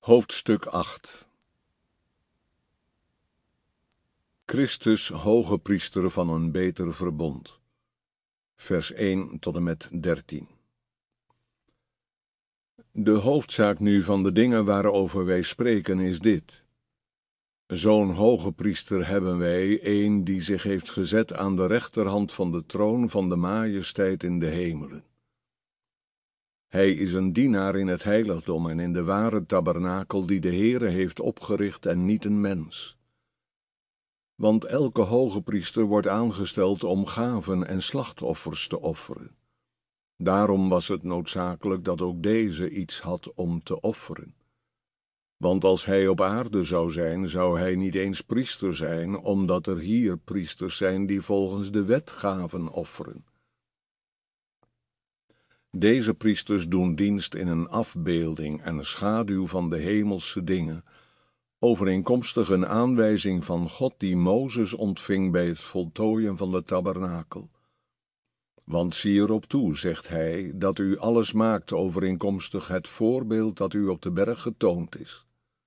Hoofdstuk 8. Christus, hoge priester van een beter verbond. Vers 1 tot en met 13. De hoofdzaak nu van de dingen waarover wij spreken is dit. Zo'n hoge priester hebben wij, een die zich heeft gezet aan de rechterhand van de troon van de majesteit in de hemelen. Hij is een dienaar in het heiligdom en in de ware tabernakel die de Heere heeft opgericht en niet een mens. Want elke hoge priester wordt aangesteld om gaven en slachtoffers te offeren. Daarom was het noodzakelijk dat ook deze iets had om te offeren. Want als hij op aarde zou zijn, zou hij niet eens priester zijn, omdat er hier priesters zijn die volgens de wet gaven offeren. Deze priesters doen dienst in een afbeelding en een schaduw van de hemelse dingen, overeenkomstig een aanwijzing van God die Mozes ontving bij het voltooien van de tabernakel. Want zie erop toe, zegt hij, dat u alles maakt overeenkomstig het voorbeeld dat u op de berg getoond is.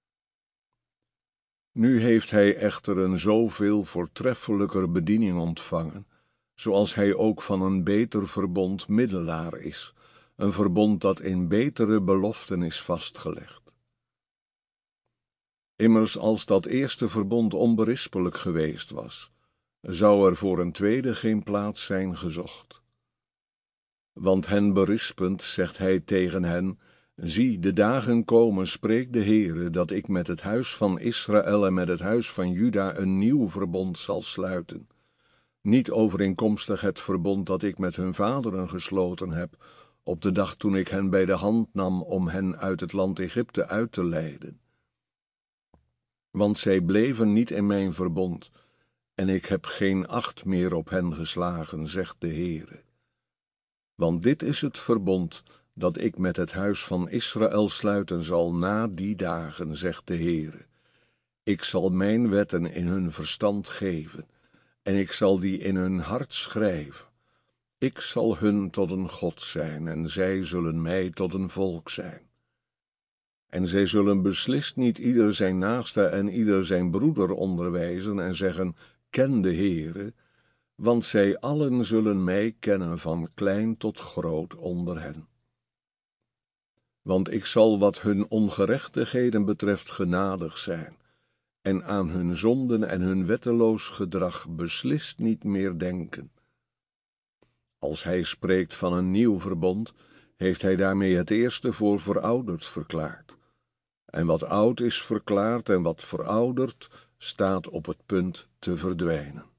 Nu heeft hij echter een zoveel voortreffelijker bediening ontvangen, zoals hij ook van een beter verbond middelaar is, een verbond dat in betere beloften is vastgelegd. Immers, als dat eerste verbond onberispelijk geweest was, zou er voor een tweede geen plaats zijn gezocht. Want hen berispend zegt hij tegen hen: zie, de dagen komen, spreekt de Heere, dat ik met het huis van Israël en met het huis van Juda een nieuw verbond zal sluiten, niet overeenkomstig het verbond dat ik met hun vaderen gesloten heb, op de dag toen ik hen bij de hand nam om hen uit het land Egypte uit te leiden. Want zij bleven niet in mijn verbond, en ik heb geen acht meer op hen geslagen, zegt de Heere. Want dit is het verbond dat ik met het huis van Israël sluiten zal na die dagen, zegt de Heere. Ik zal mijn wetten in hun verstand geven, en ik zal die in hun hart schrijven. Ik zal hun tot een God zijn, en zij zullen mij tot een volk zijn. En zij zullen beslist niet ieder zijn naaste en ieder zijn broeder onderwijzen en zeggen: ken de Heere, want zij allen zullen mij kennen, van klein tot groot onder hen. Want ik zal wat hun ongerechtigheden betreft genadig zijn, en aan hun zonden en hun wetteloos gedrag beslist niet meer denken. Als hij spreekt van een nieuw verbond, heeft hij daarmee het eerste voor verouderd verklaard. En wat oud is verklaard en wat verouderd, staat op het punt te verdwijnen.